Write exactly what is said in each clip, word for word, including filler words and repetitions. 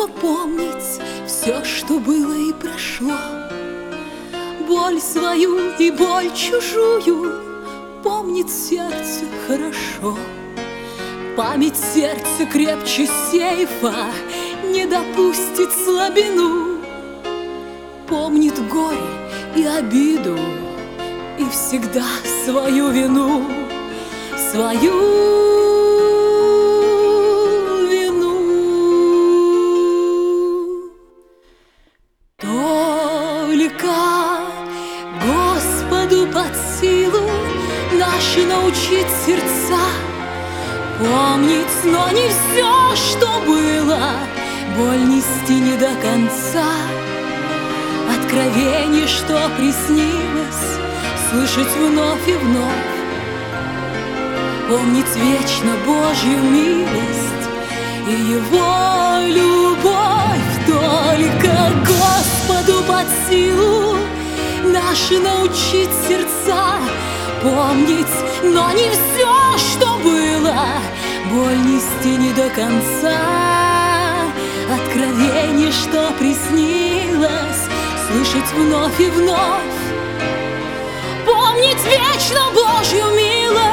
снова помнить все, что было и прошло, боль свою и боль чужую помнит сердце хорошо. Память сердца крепче сейфа не допустит слабину, помнит горе и обиду и всегда свою вину, свою вину. Только Господу под силу наши научить сердца помнить, но не все, что было, боль нести не до конца. Откровение, что приснилось, слышать вновь и вновь, помнить вечно Божью милость и Его любовь. Только Господу под силу наши научить сердца помнить, но не все, что было, боль нести не до конца. Откровение, что приснилось, слышать вновь и вновь, помнить вечно Божью милость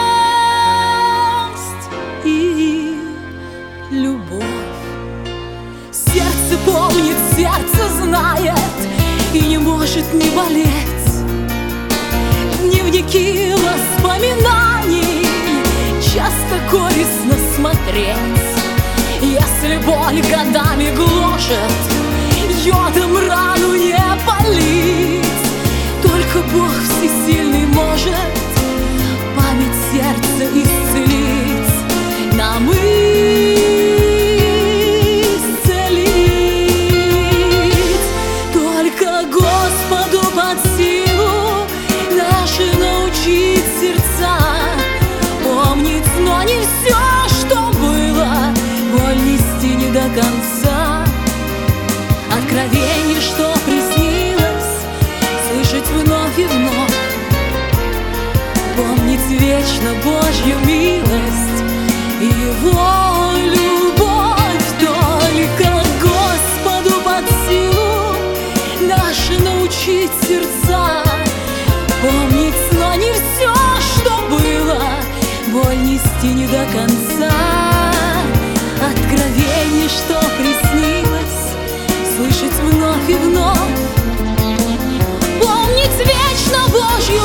и любовь. Сердце помнит, сердце знает и не может не болеть. Дневники воспоминаний часто горестно смотреть. Если боль годами гложет, йодом рану не полить. Только Бог всесильный может память сердца исцелить, нам исцелить. Только Господу под силу наши научить сердца помнить, но не все, что было, боль нести не до конца. Откровение, что приснилось, слышать вновь и вновь, помнить вечно Божью милость и Его любовь. Только Господу под силу наши научить сердца помнить, но не все, что было, боль нести не до конца. Откровение, что приснилось, слышать вновь и вновь, помнить вечно Божью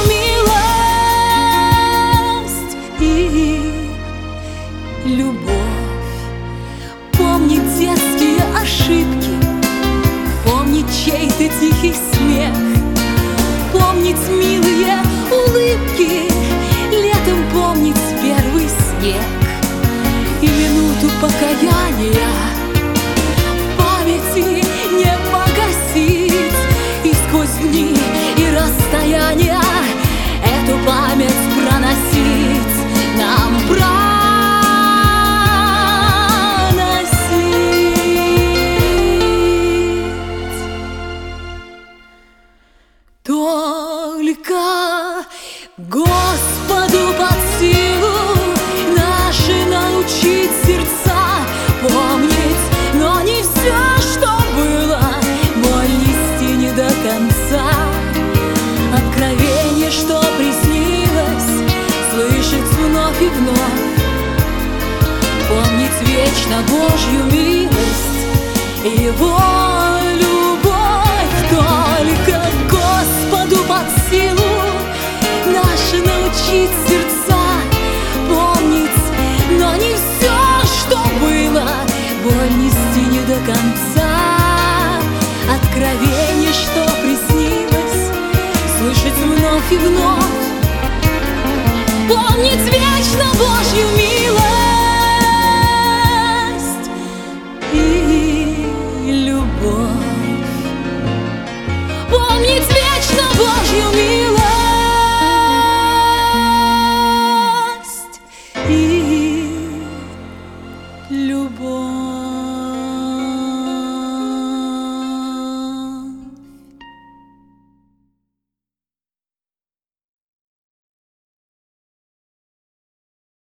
милость и любовь. Помнить детские ошибки, помнить чей-то тихий смех, помнить милые улыбки, летом помнить первый снег и минуту покаяния. Памяти не погасить, и сквозь дни и расстояния эту память проносить, нам проносить. Только Господу под силу наши научить сердца помнить, но не все, что было, боль нести не до конца. Откровение, что приснилось, слышать вновь и вновь, помнить вечно Божью милость и Его любовь. Только Господу под силу наши научить сердца помнить, но не все, что было, боль нести не до конца. Откровение, что приснилось, слышать вновь и вновь, помнить